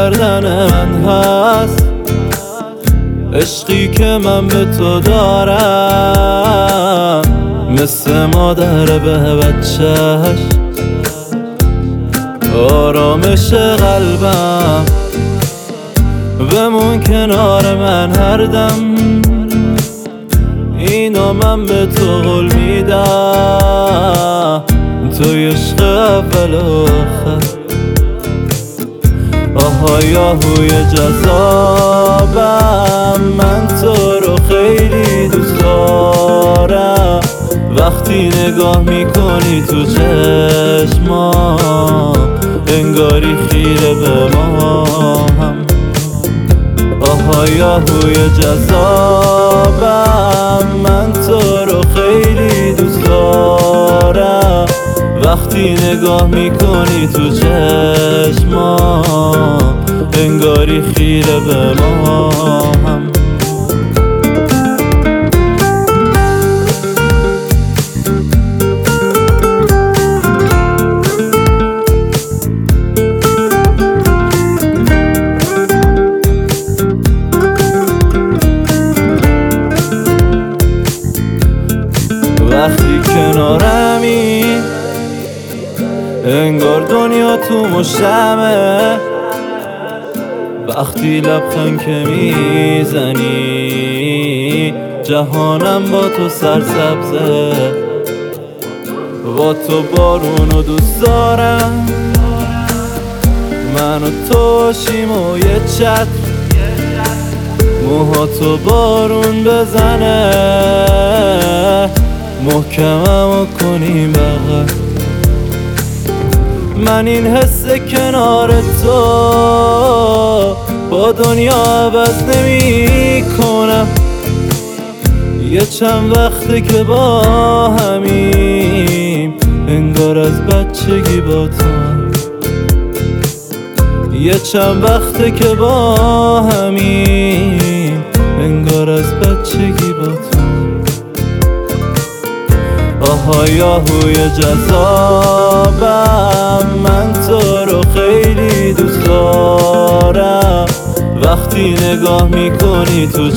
گردن من هست، عشقی که من به تو دارم مثل مادر به بچهش، آرامش قلبم. بمون کنار من هر دم، اینو من به تو قول میدم، توی عشق اول و آخر. آهای آهوی جذابم، من تو رو خیلی دوست دارم. وقتی نگاه میکنی تو چشمام، انگاری خیره به ما هم. آهای آهوی جذابم، من تو رو خیلی دوست دارم. وقتی نگاه میکنی تو چشمام، انگاری خیره به ما هم. وقتی کنارمی انگار دنیا تو مشتمه، وقتی لبخند که میزنی جهانم با تو سرسبزه. با تو بارونو دوست دارم، من و تو باشیم و یه چتر، موهاتو بارون بزنه، محکممو کنیم بغل. من این حس کنار تو با دنیا عوض نمی کنم. یه چند وقته که با همیم، انگار از بچگی با تو. یه چند وقته که با همیم، انگار از بچگی با تو. آهای آهوی جذابم، من تو رو خیلی دوست دارم. وقتی نگاه میکنی تو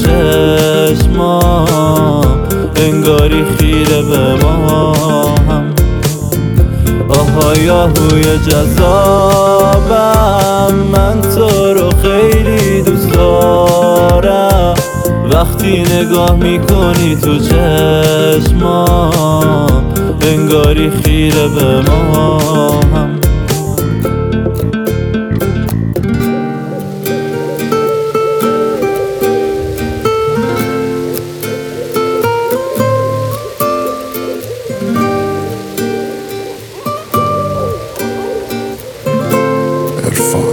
چشمام، انگاری خیره به ما هم. آهای آهوی جذابم، من تو رو خیلی دوست دارم. وقتی نگاه میکنی تو چشمام، انگاری خیره به ما هم. عرفان.